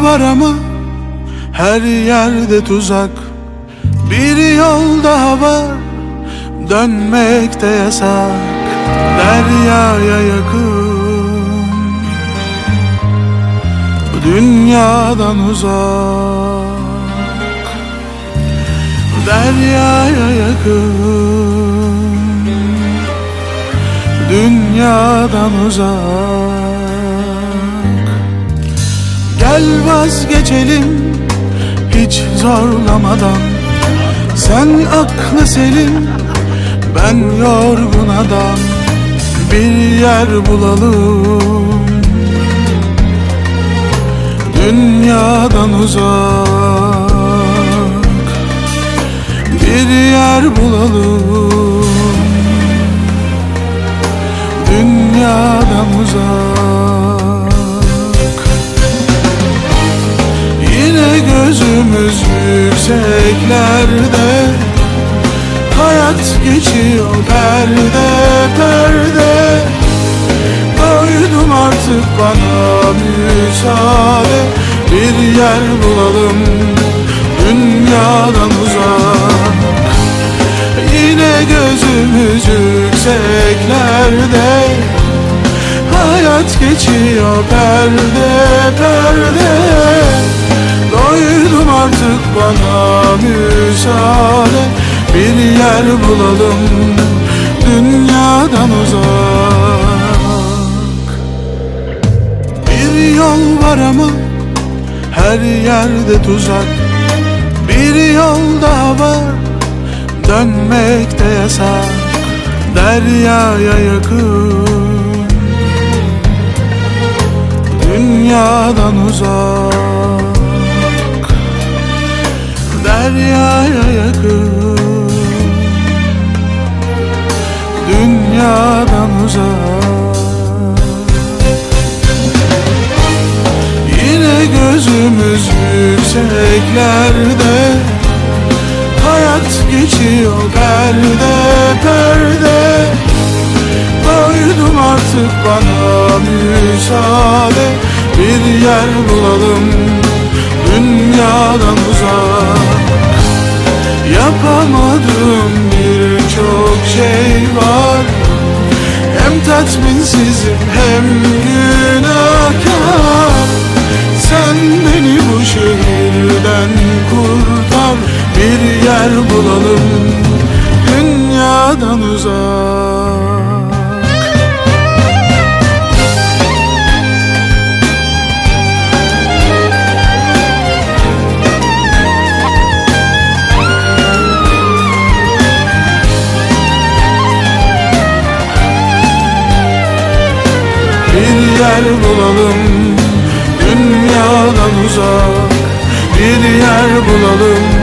var ama her yerde tuzak. Bir yol daha var, dönmek de yasak. Deryaya yakın, dünyadan uzak. Deryaya yakın, dünyadan uzak. Gel vazgeçelim hiç zorlamadan. Sen aklı selim, ben yorgun adam. Bir yer bulalım, dünyadan uzak. Bir yer bulalım, dünyadan uzak. Yine gözümüz yükseklerde, hayat geçiyor perde perde. Doydum artık, bana müsaade. Bir yer bulalım, dünyadan uzak. Yine gözümüz yükseklerde, hayat geçiyor perde perde. Doydum artık, bana müsaade. Bir yer bulalım, dünyadan uzak. Bir yol var ama her yerde tuzak. Bir yol daha var, dönmek de yasak. Deryaya yakın, dünyadan uzak. Deryaya yakın, dünyadan uzak. Yine gözümüz yükseklerde, hayat geçiyor perde perde. Doydum artık, bana müsaade. Bir yer bulalım, dünyadan uzak. Yapamadığım birçok şey var. Hem tatminsizim hem günahkar. Sen beni bu şehirden kurtar. Bir yer bulalım, dünyadan uzak. Bir yer bulalım, dünyadan uzak. Bir yer bulalım,